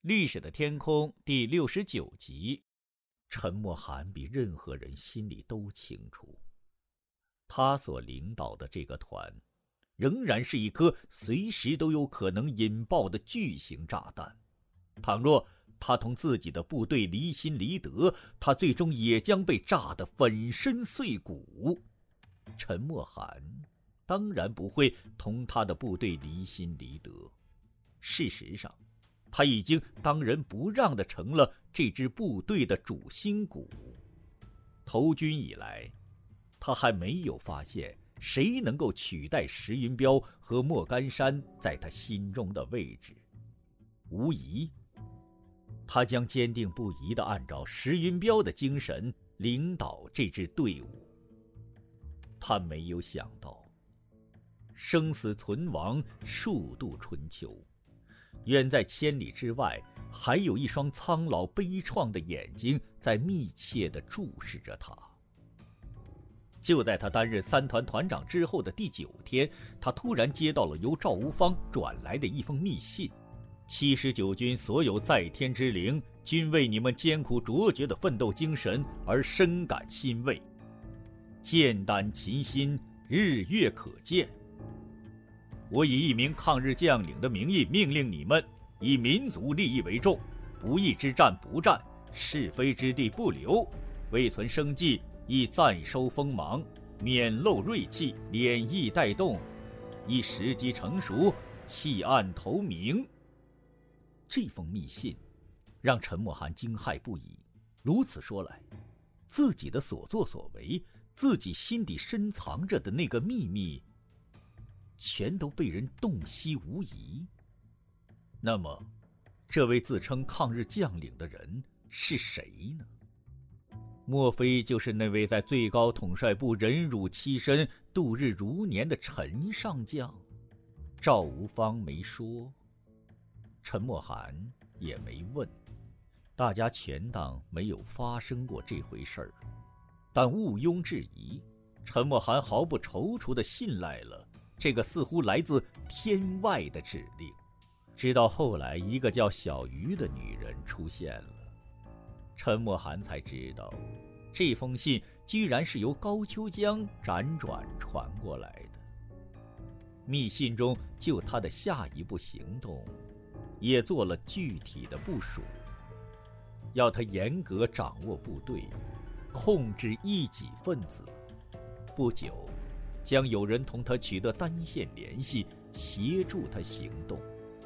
历史的天空第69集，陈默涵比任何人心里都清楚，他所领导的这个团，仍然是一颗随时都有可能引爆的巨型炸弹。倘若他同自己的部队离心离德，他最终也将被炸得粉身碎骨。陈默涵当然不会同他的部队离心离德。事实上，他已经当仁不让地成了这支部队的主心骨。投军以来，他还没有发现谁能够取代石云彪和莫干山在他心中的位置。无疑，他将坚定不移地按照石云彪的精神领导这支队伍。他没有想到，生死存亡，数度春秋，远在千里之外，还有一双苍老悲怆的眼睛在密切地注视着他。就在他担任三团团长之后的第9天，他突然接到了由赵无方转来的一封密信。79军所有在天之灵均为你们艰苦卓绝的奋斗精神而深感欣慰，剑胆齐心，日月可见。我以一名抗日将领的名义命令你们，以民族利益为重，不义之战不战，是非之地不留，为存生计，亦暂收锋芒，免露锐气，敛意带动，一时机成熟，弃暗投明。这封密信让陈默涵惊骇不已。如此说来，自己的所作所为，自己心底深藏着的那个秘密，全都被人洞悉无疑。那么，这位自称抗日将领的人是谁呢？莫非就是那位在最高统帅部忍辱欺身、度日如年的陈上将？赵无方没说，陈默涵也没问，大家全当没有发生过这回事儿。但毋庸置疑，陈默涵毫不踌躇地信赖了这个似乎来自天外的指令。直到后来一个叫小鱼的女人出现了，陈默涵才知道，这封信居然是由高秋江辗转传过来的。密信中就他的下一步行动也做了具体的部署，要他严格掌握部队，控制异己分子。不久，将有人同他取得单线联系，协助他行动。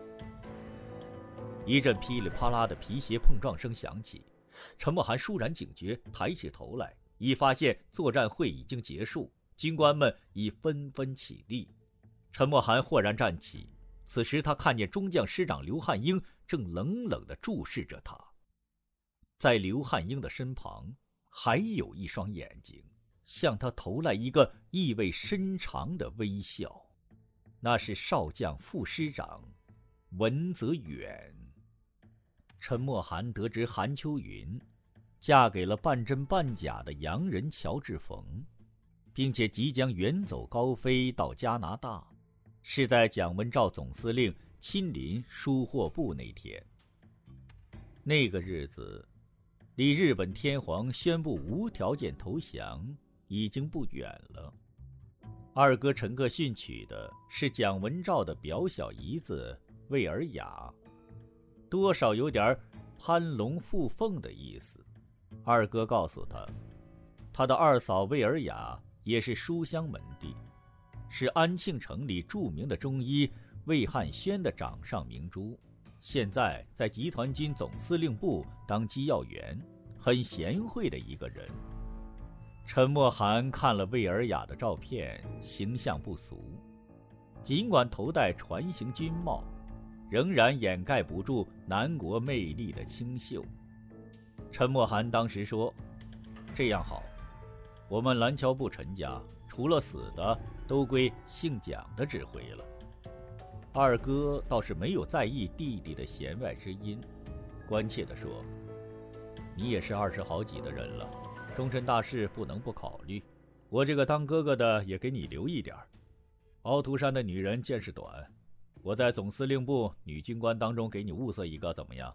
一阵噼里啪啦的皮鞋碰撞声响起，陈默涵倏然警觉，抬起头来，已发现作战会已经结束，军官们已纷纷起立。陈默涵豁然站起，此时他看见中将师长刘汉英正冷冷地注视着他。在刘汉英的身旁，还有一双眼睛向他投来一个意味深长的微笑，那是少将副师长文泽远。陈默涵得知韩秋云嫁给了半真半假的洋人乔治冯，并且即将远走高飞到加拿大，是在蒋文照总司令亲临输货部那天。那个日子离日本天皇宣布无条件投降已经不远了。二哥陈克逊娶的是蒋文照的表小姨子魏尔雅，多少有点攀龙附凤的意思。二哥告诉他，他的二嫂魏尔雅也是书香门第，是安庆城里著名的中医魏汉轩的掌上明珠，现在在集团军总司令部当机要员，很贤惠的一个人。陈默涵看了魏尔雅的照片，形象不俗，尽管头戴船形军帽，仍然掩盖不住南国魅力的清秀。陈默涵当时说，这样好，我们蓝桥部陈家除了死的都归姓蒋的指挥了。二哥倒是没有在意弟弟的弦外之音，关切地说，你也是20好几的人了，终身大事不能不考虑，我这个当哥哥的也给你留一点。凹凸山的女人见识短，我在总司令部女军官当中给你物色一个怎么样？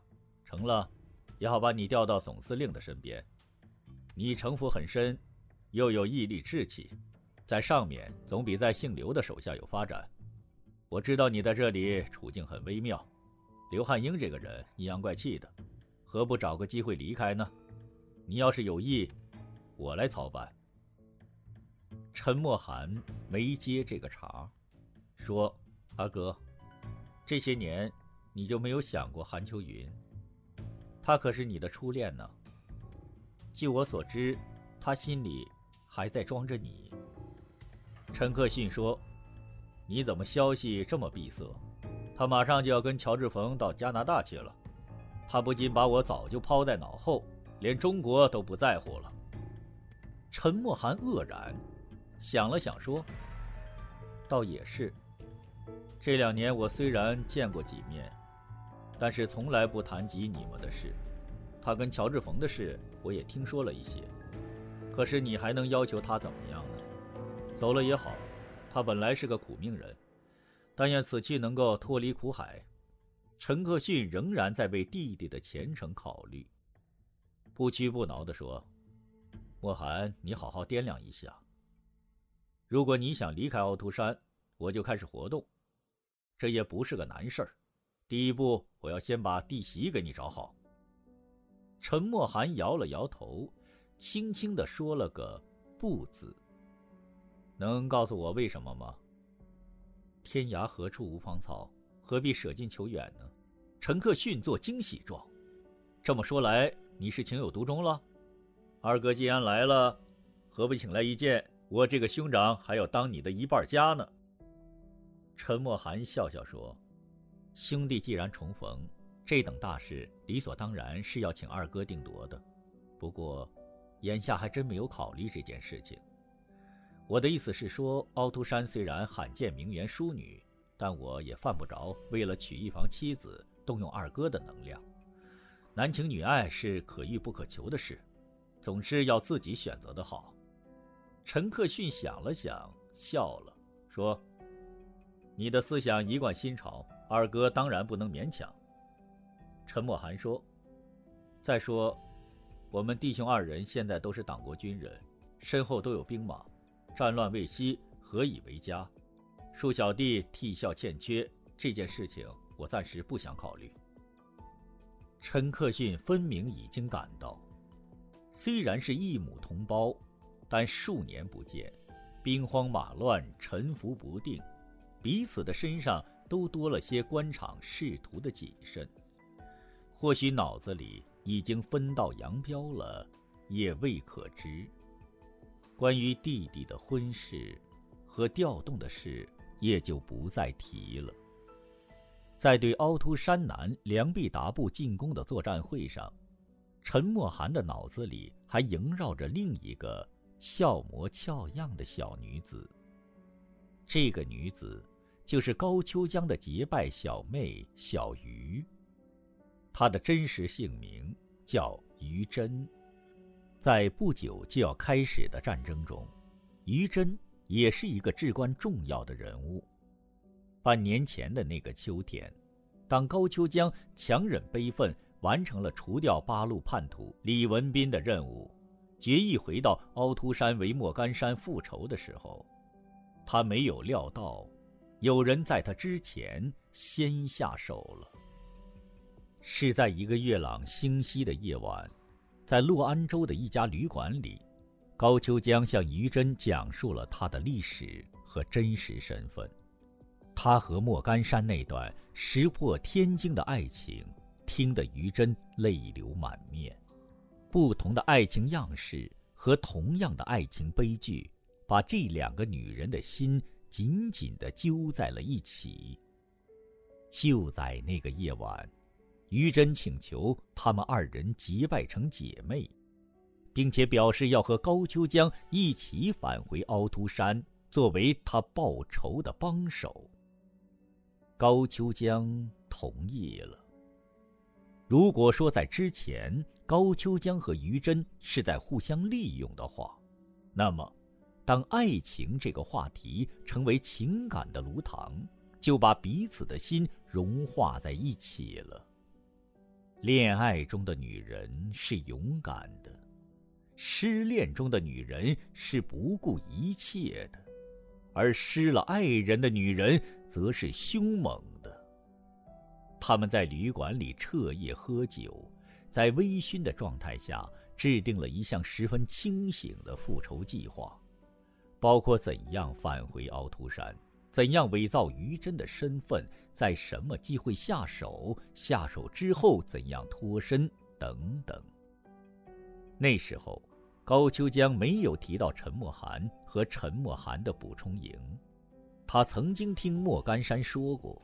成了，也好把你调到总司令的身边。你城府很深，又有毅力志气，在上面总比在姓刘的手下有发展。我知道你在这里处境很微妙，刘汉英这个人阴阳怪气的，何不找个机会离开呢？你要是有意，我来操办。陈默涵没接这个茬，说：阿哥，这些年你就没有想过韩秋云？她可是你的初恋呢。据我所知，她心里还在装着你。陈克逊说：你怎么消息这么闭塞？他马上就要跟乔治冯到加拿大去了。他不仅把我早就抛在脑后，连中国都不在乎了。陈默涵愕然，想了想说：倒也是，这2年我虽然见过几面，但是从来不谈及你们的事。他跟乔治冯的事我也听说了一些，可是你还能要求他怎么样呢？走了也好，他本来是个苦命人，但愿此去能够脱离苦海。陈克逊仍然在为弟弟的前程考虑，不屈不挠地说：默涵，你好好掂量一下，如果你想离开凹凸山，我就开始活动。这也不是个难事儿，第一步我要先把弟媳给你找好。陈默涵摇了摇头，轻轻地说了个不字。能告诉我为什么吗？天涯何处无芳草，何必舍近求远呢？陈克逊做惊喜状。这么说来，你是情有独钟了？二哥既然来了，何不请来一见？我这个兄长还要当你的一半家呢。陈默涵笑笑说：兄弟既然重逢，这等大事理所当然是要请二哥定夺的。不过眼下还真没有考虑这件事情。我的意思是说，凹凸山虽然罕见名媛淑女，但我也犯不着为了娶一房妻子动用二哥的能量。男情女爱是可遇不可求的事，总是要自己选择的好。陈克逊想了想，笑了，说：你的思想一贯新潮，二哥当然不能勉强。陈默涵说：再说我们弟兄二人现在都是党国军人，身后都有兵马，战乱未息，何以为家？恕小弟替孝欠缺，这件事情我暂时不想考虑。陈克逊分明已经感到，虽然是一母同胞，但数年不见，兵荒马乱，沉浮不定，彼此的身上都多了些官场仕途的谨慎。或许脑子里已经分道扬镳了，也未可知。关于弟弟的婚事和调动的事也就不再提了。在对凹凸山南梁毕达部进攻的作战会上，陈默涵的脑子里还萦绕着另一个俏模俏样的小女子。这个女子就是高秋江的结拜小妹小鱼，她的真实姓名叫于真。在不久就要开始的战争中，于真也是一个至关重要的人物。半年前的那个秋天，当高秋江强忍悲愤完成了除掉八路叛徒李文斌的任务，决意回到凹凸山为莫干山复仇的时候，他没有料到有人在他之前先下手了。是在一个月朗星稀的夜晚，在洛安州的一家旅馆里，高秋江向于真讲述了他的历史和真实身份。他和莫干山那段石破天惊的爱情，听得于真泪流满面。不同的爱情样式和同样的爱情悲剧，把这两个女人的心紧紧地揪在了一起。就在那个夜晚，于真请求他们二人结拜成姐妹，并且表示要和高秋江一起返回凹凸山，作为他报仇的帮手。高秋江同意了。如果说在之前高秋江和于真是在互相利用的话，那么当爱情这个话题成为情感的炉膛，就把彼此的心融化在一起了。 恋爱中的女人是勇敢的，失恋中的女人是不顾一切的，而失了爱人的女人则是凶猛的。他们在旅馆里彻夜喝酒，在微醺的状态下制定了一项十分清醒的复仇计划，包括怎样返回凹凸山，怎样伪造于真的身份，在什么机会下手，下手之后怎样脱身等等。那时候高秋江没有提到陈默涵和陈默涵的补充营。他曾经听莫干山说过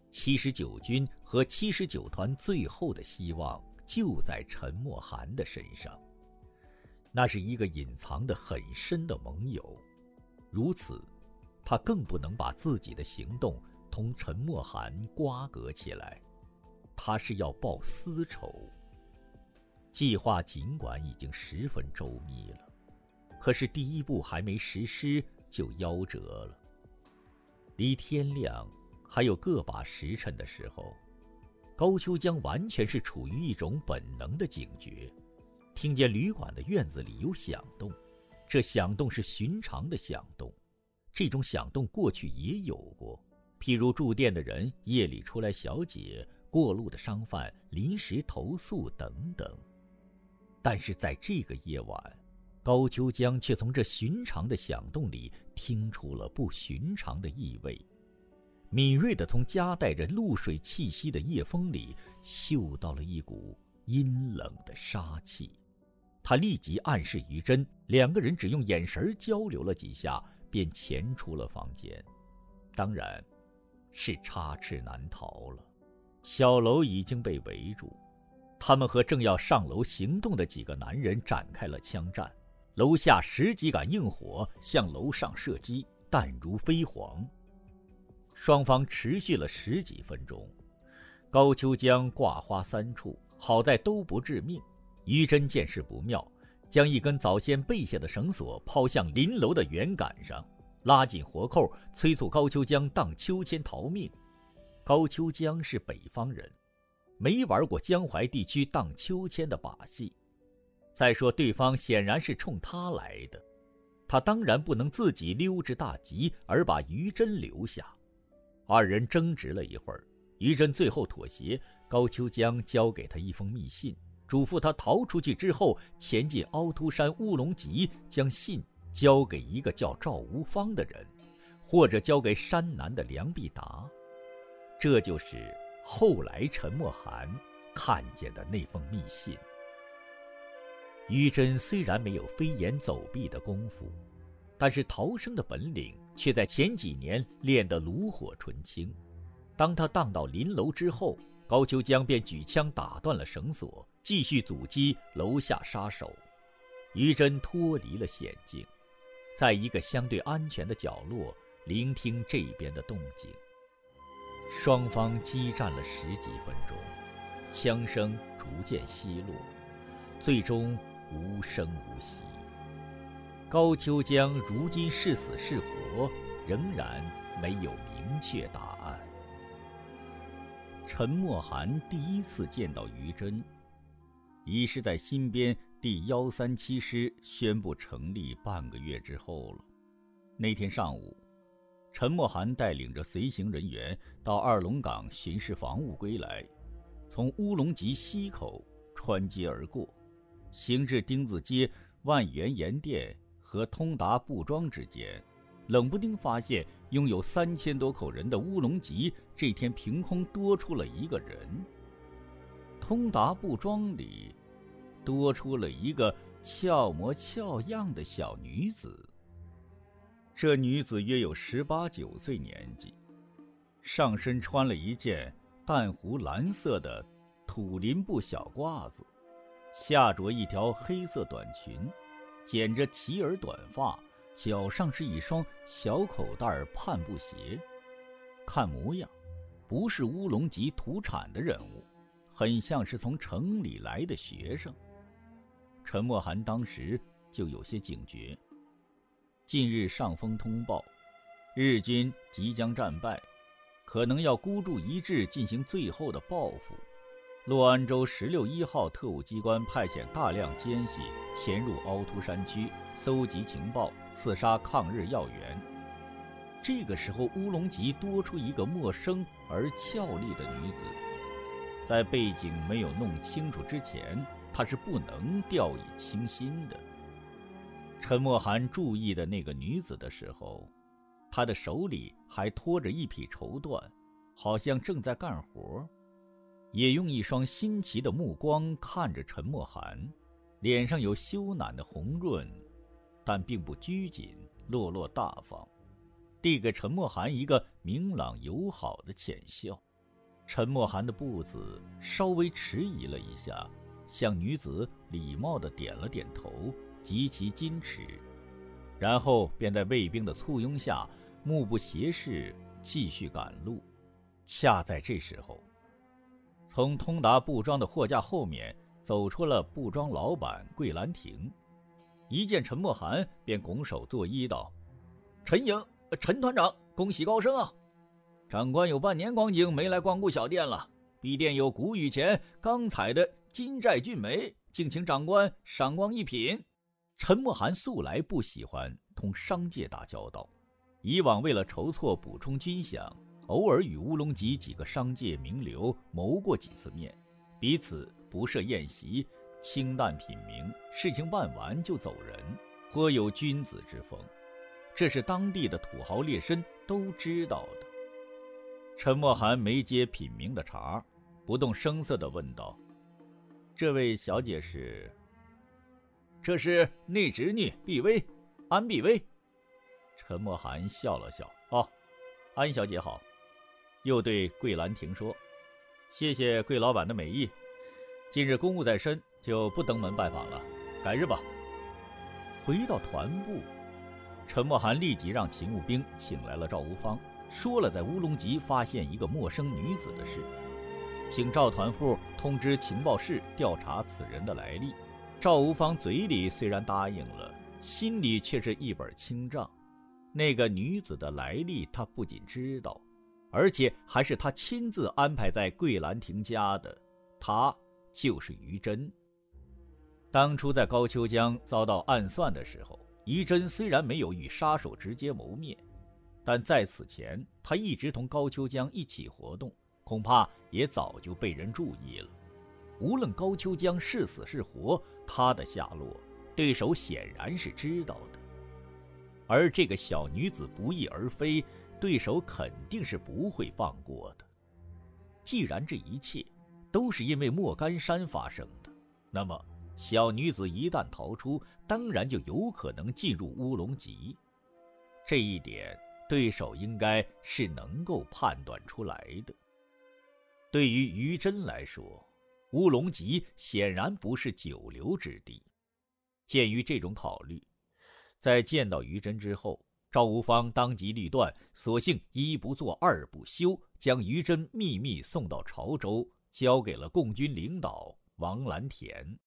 ，79军和79团最后的希望就在陈默涵的身上。那是一个隐藏得很深的盟友，如此他更不能把自己的行动同陈默涵瓜葛起来，他是要报私仇。计划尽管已经十分周密了，可是第一步还没实施就夭折了。离天亮还有个把时辰的时候，高秋江完全是处于一种本能的警觉，听见旅馆的院子里有响动，这响动是寻常的响动，这种响动过去也有过，譬如住店的人夜里出来小解，过路的商贩临时投诉等等。但是在这个夜晚，高秋江却从这寻常的响动里听出了不寻常的意味，敏锐地从夹带着露水气息的夜风里嗅到了一股阴冷的杀气。他立即暗示于真，两个人只用眼神交流了几下，便潜出了房间。当然是插翅难逃了，小楼已经被围住，他们和正要上楼行动的几个男人展开了枪战，楼下10几杆硬火向楼上射击，弹如飞蝗。双方持续了10几分钟，高秋江挂花3处，好在都不致命。于真见势不妙，将一根早先备下的绳索抛向临楼的圆杆上，拉紧活扣，催促高秋江荡秋千逃命。高秋江是北方人，没玩过江淮地区荡秋千的把戏，再说对方显然是冲他来的，他当然不能自己溜之大吉而把于真留下。二人争执了一会儿，于真最后妥协，高秋江交给他一封密信，嘱咐他逃出去之后前进凹凸山乌龙集，将信交给一个叫赵无方的人，或者交给山南的梁必达。这就是后来陈默涵看见的那封密信。于真虽然没有飞檐走壁的功夫，但是逃生的本领却在前几年练得炉火纯青。当他荡到临楼之后，高秋江便举枪打断了绳索，继续阻击楼下杀手。于真脱离了险境，在一个相对安全的角落聆听这边的动静。双方激战了10几分钟，枪声逐渐稀落，最终无声无息。高秋江如今是死是活，仍然没有明确答案。陈默涵第一次见到于真，已是在新编第137师宣布成立半个月之后了。那天上午，陈默涵带领着随行人员到二龙岗巡视防务归来，从乌龙集西口穿街而过，行至丁字街万源盐店和通达布庄之间，冷不丁发现拥有3000多口人的乌龙集这天凭空多出了一个人。通达布庄里多出了一个俏模俏样的小女子。这女子约有18、19岁年纪，上身穿了一件淡湖蓝色的土林布小褂子，下着一条黑色短裙，剪着齐耳短发，脚上是一双小口袋盼布鞋。看模样，不是乌龙集土产的人物，很像是从城里来的学生。陈默涵当时就有些警觉，近日上峰通报，日军即将战败，可能要孤注一掷进行最后的报复。 洛安州16-1号特务机关派遣大量奸细潜入凹凸山区，搜集情报，刺杀抗日要员。这个时候，乌龙集多出一个陌生而俏丽的女子，在背景没有弄清楚之前，他是不能掉以轻心的。陈默涵注意的那个女子的时候，她的手里还拖着一匹绸缎，好像正在干活，也用一双新奇的目光看着陈默涵，脸上有羞赧的红润，但并不拘谨，落落大方，递给陈默涵一个明朗友好的浅笑。陈默涵的步子稍微迟疑了一下，向女子礼貌地点了点头，极其矜持，然后便在卫兵的簇拥下目不斜视继续赶路。恰在这时候，从通达布庄的货架后面走出了布庄老板桂兰亭，一见陈默涵便拱手作揖道：“陈营，陈团长，恭喜高升啊！长官有半年光景没来光顾小店了，敝店有谷雨前刚采的金寨骏梅，敬请长官赏光一品。”陈默涵素来不喜欢同商界打交道，以往为了筹措补充军饷，偶尔与乌龙集几个商界名流谋过几次面，彼此不设宴席，清淡品茗，事情办完就走人，颇有君子之风，这是当地的土豪劣绅都知道的。陈默涵没接品茗的茬，不动声色地问道：“这位小姐是？”“这是内侄女碧薇，安碧薇。”陈默涵笑了笑：“哦，安小姐好。”又对桂兰亭说：“谢谢桂老板的美意，近日公务在身，就不登门拜访了，改日吧。”回到团部，陈默涵立即让勤务兵请来了赵无方，说了在乌龙集发现一个陌生女子的事，请赵团副通知情报室调查此人的来历。赵无方嘴里虽然答应了，心里却是一本清账。那个女子的来历他不仅知道，而且还是他亲自安排在桂兰亭家的，她就是于真。当初在高丘江遭到暗算的时候，于真虽然没有与杀手直接谋面，但在此前他一直同高丘江一起活动，恐怕也早就被人注意了。无论高丘江是死是活，他的下落对手显然是知道的，而这个小女子不翼而飞，对手肯定是不会放过的。既然这一切都是因为莫干山发生的，那么小女子一旦逃出，当然就有可能进入乌龙集。这一点对手应该是能够判断出来的。对于于真来说，乌龙集显然不是久留之地。鉴于这种考虑，在见到于真之后，赵无方当机立断，索性一不做二不休，将于真秘密送到潮州，交给了共军领导王蓝田。